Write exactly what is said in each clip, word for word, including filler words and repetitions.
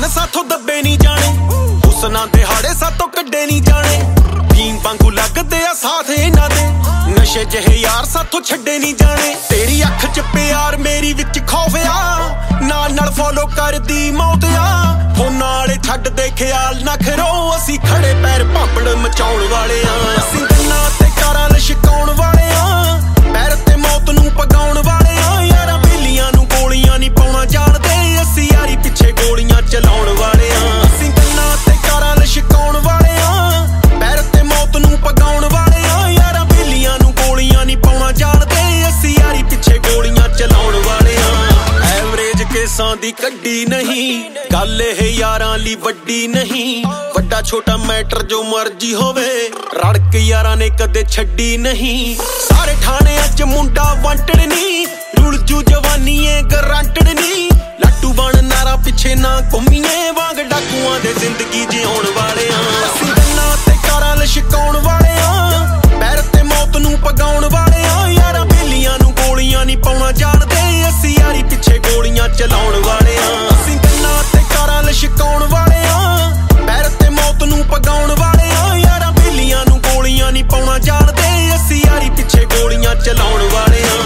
ਜਹਾਨ ਸਾਥੋਂ ਦੱਬੇ ਨਹੀਂ ਜਾਣੇ, ਹੁਸਨਾਂ ਦੇ ਹਾੜੇ ਸਾਥੋਂ ਕੱਢੇ ਨਹੀਂ ਜਾਣੇ। ਭੀਮ ਵਾਂਗੂ ਲੱਗਦੇ ਆ ਸਾਥ ਇਹਨਾਂ ਦੇ, ਨਸ਼ੇ ਜਿਹੇ ਯਾਰ ਸਾਥੋਂ ਛੱਡੇ ਨਹੀਂ ਜਾਣੇ। ਤੇਰੀ ਅੱਖ ਚ ਪਿਆਰ ਮੇਰੀ ਵਿੱਚ ਖੌਫ ਆ, ਨਾਲ ਨਾਲ ਫੋਲੋ ਕਰਦੀ ਮੌਤ ਆ। ਫੋਨਾਂ ਵਾਲੇ ਛੱਡ ਦੇ ਖਿਆਲ ਨਾ ਕਰੋ, ਅਸੀਂ ਖੜੇ ਪੈਰ ਭਾਂਬੜ ਮਚਾਉਣ ਵਾਲੇ ਆ। ਅਸੀਂ ਗੰਨਾਂ ਤੇ ਕਾਰਾਂ ਲਿਸ਼ਕਾਉਣ ਵਾਲੇ ਆ, ਪੈਰ ਤੇ ਮੌਤ ਨੂੰ ਪਗਾਉਣ ਵਾਲੇ ਆ। ਯਾਰਾਂ ਬੇਲੀਆਂ ਨੂੰ ਗੋਲੀਆਂ ਨਹੀਂ ਪਾਉਣਾ ਜਾਣਦੇ, ਅਸੀਂ ਯਾਰੀ ਪਿੱਛੇ ਗੋਲੀਆਂ ਚਲਾਉਣ ਵਾਲੇ ਆ। ਅਸੀਂ ਗੰਨਾਂ ਤੇ ਕਾਰਾਂ ਲਿਸ਼ਕਾਉਣ ਵਾਲੇ ਆ, ਪੈਰ ਤੇ ਮੌਤ ਨੂੰ ਪਗਾਉਣ ਵਾਲੇ ਆ। ਯਾਰਾਂ ਬੇਲੀਆਂ ਨੂੰ ਗੋਲੀਆਂ ਨਹੀਂ ਪਾਉਣਾ ਜਾਣਦੇ, ਅਸੀਂ ਯਾਰੀ ਪਿੱਛੇ ਗੋਲੀਆਂ ਚਲਾਉਣ ਵਾਲੇ ਆ। ਐਵਰੇਜ ਕੇਸਾਂ ਦੀ ਕੱਢੀ ਨਹੀਂ, ਗੱਲ ਇਹ ਯਾਰਾਂ ਲਈ ਵੱਡੀ ਨਹੀਂ। ਵੱਡਾ ਛੋਟਾ ਮੈਟਰ ਜੋ ਮਰਜੀ ਹੋਵੇ, ਰੜਕ ਯਾਰਾਂ ਨੇ ਕਦੇ ਛੱਡੀ ਨਹੀਂ। ਸਾਰੇ ਥਾਣਿਆਂ ਚ ਮੁੰਡਾ ਵਾਂਟਡ ਨਹੀਂ, ਰੁਲ ਜੂ ਜਵਾਨੀ ਏ ਗਰੰਟਡ ਨਹੀਂ। ਲੱਟੂ ਬਣ ਨਾਰਾ ਪਿੱਛੇ ਨਾ ਘੁੰਮੀਏ, ਵਾਂਗ ਡਾਕੂਆਂ ਦੇ ਜ਼ਿੰਦਗੀ ਜਿਉਣ ਵਾਲੇ ਆ। ਅਸੀਂ ਗੰਨਾਂ ਤੇ ਕਾਰਾਂ ਲਿਸ਼ਕਾਉਣ ਵਾਲੇ ਆ, ਪੈਰ ਤੇ ਮੌਤ ਨੂੰ ਪਗਾਉਣ ਵਾਲੇ ਆ। ਯਾਰਾਂ ਬੇਲੀਆਂ ਨੂੰ ਗੋਲੀਆਂ ਨਹੀਂ ਪਾਉਣਾ ਜਾਣਦੇ, ਅਸੀਂ ਯਾਰੀ ਪਿੱਛੇ ਗੋਲੀਆਂ ਚਲਾਉਣ ਵਾਲੇ ਆ। ਅਸੀਂ ਗੰਨਾਂ ਤੇ ਕਾਰਾਂ ਲਿਸ਼ਕਾਉਣ ਵਾਲੇ ਆ, ਪੈਰ ਤੇ ਮੌਤ ਨੂੰ ਪਗਾਉਣ ਵਾਲੇ ਆ। ਯਾਰਾਂ ਬੇਲੀਆਂ ਨੂੰ ਗੋਲੀਆਂ ਨਹੀਂ ਪਾਉਣਾ ਜਾਣਦੇ, ਅਸੀਂ ਯਾਰੀ ਪਿੱਛੇ ਗੋਲੀਆਂ ਚਲਾਉਣ ਵਾਲੇ ਆ।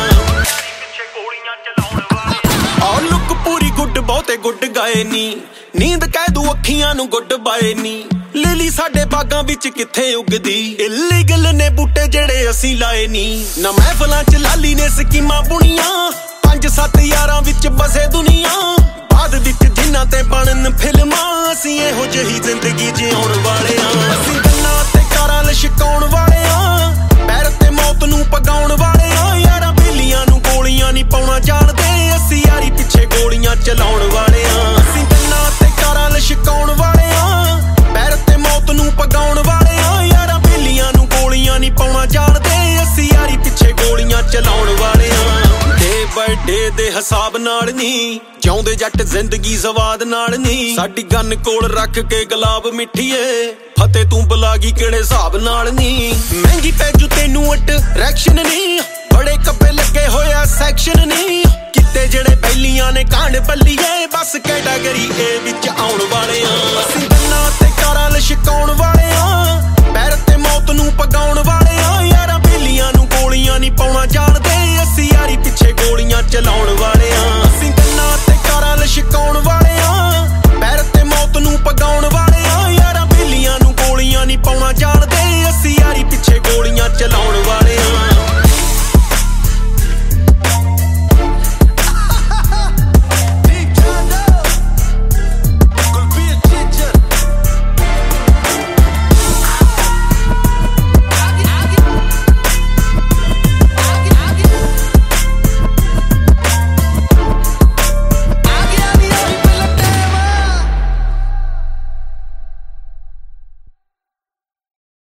ਆ ਲੁੱਕ ਪੂਰੀ ਗੁੱਡ ਬਹੁਤੇ ਗੁੱਡ ਗਾਏ ਨੀ, ਨੀਂਦ ਕਹਿ ਦੂ ਅੱਖੀਆਂ ਨੂੰ ਗੁੱਡ ਬਾਏ ਨੀ। ਲਿਲੀ ਸਾਡੇ ਬਾਗਾਂ ਵਿੱਚ ਕਿੱਥੇ ਉੱਗਦੀ, ਇਲੀਗਲ ਨੇ ਬੂਟੇ ਜਿਹੜੇ ਅਸੀਂ ਲਾਏ ਨੀ। ਨਾ ਮਹਿਫਲਾਂ ਚ ਲਾਲੀ ਨੇ ਸਕੀਮਾਂ ਬੁਣੀਆਂ, ਪੰਜ ਸੱਤ ਯਾਰਾਂ ਵਿੱਚ ਬਸੇ ਦੁਨੀਆ। ਬਾਅਦ ਵਿੱਚ ਜਿਨ੍ਹਾਂ ਤੇ ਬਣਨ ਫਿਲਮਾਂ, ਅਸੀਂ ਇਹੋ ਜਿਹੀ ਜ਼ਿੰਦਗੀ ਜਿਉਣ ਵਾਲੇ ਆ। ਅਸੀਂ ਗੰਨਾਂ ਤੇ ਕਾਰਾਂ ਲਿਸ਼ਕਾਉਣ ਵਾਲੇ ਆ, ਪੈਰ ਤੇ ਮੌਤ ਨੂੰ ਪਗਾਉਣ ਵਾਲੇ ਆ। ਯਾਰਾਂ ਬੇਲੀਆਂ ਨੂੰ ਗੋਲੀਆਂ ਨਹੀਂ ਪਾਉਣਾ ਜਾਣਦੇ, ਅਸੀਂ ਯਾਰੀ ਪਿੱਛੇ ਗੋਲੀਆਂ ਚਲਾਉਣ ਵਾਲੇ ਆ। ਅਸੀਂ ਗੰਨਾਂ ਤੇ ਕਾਰਾਂ ਲਿਸ਼ਕਾਉਣ ਵਾਲੇ ਆ, ਪੈਰ ਤੇ ਮੌਤ ਨੂੰ ਪਗਾਉਣ ਵਾਲੇ ਆ। ਯਾਰਾਂ ਬੇਲੀਆਂ ਨੂੰ ਗੋਲੀਆਂ ਨਹੀਂ ਪਾਉਣਾ ਜਾਣਦੇ, ਅਸੀਂ ਯਾਰੀ ਪਿੱਛੇ ਗੋਲੀਆਂ ਚਲਾਉਣ ਵਾਲੇ ਆ। ਡੇ ਬਾਏ ਡੇ ਦੇ ਹਿਸਾਬ ਨਾਲ ਨਹੀਂ ਜਿਉਂਦੇ ਜੱਟ, ਜ਼ਿੰਦਗੀ ਸਵਾਦ ਨਾਲ ਨਹੀਂ। ਸਾਡੀ ਗੰਨ ਕੋਲ ਰੱਖ ਕੇ ਗੁਲਾਬ ਮਿੱਠੀਏ, ਫਤਿਹ ਤੂੰ ਬੁਲਾਗੀ ਕਿਹੜੇ ਹਿਸਾਬ ਨਾਲ ਨਹੀਂ। ਮਹਿੰਗੀ ਪੈਜੂ ਤੈਨੂੰ ਅਟਰੈਕਸ਼ਨ ਨਹੀਂ, ਬੜੇ ਕੱਪੇ ਲੱਗੇ ਹੋਇਆ ਸੈਕਸ਼ਨ ਨਹੀਂ। ਕਿਤੇ ਜਿਹੜੇ ਪਹਿਲੀਆਂ ਨੇ ਕਾਂਡ ਬੱਲੀਏ, ਬਸ ਕੈਟਾਗਰੀ ਏ ਵਿੱਚ ਆਉਣ ਵਾਲੇ ਆ। ਅਸੀਂ ਗੰਨਾਂ ਤੇ ਕਾਰਾਂ ਲਿਸ਼ਕਾਉਣ ਵਾਲੇ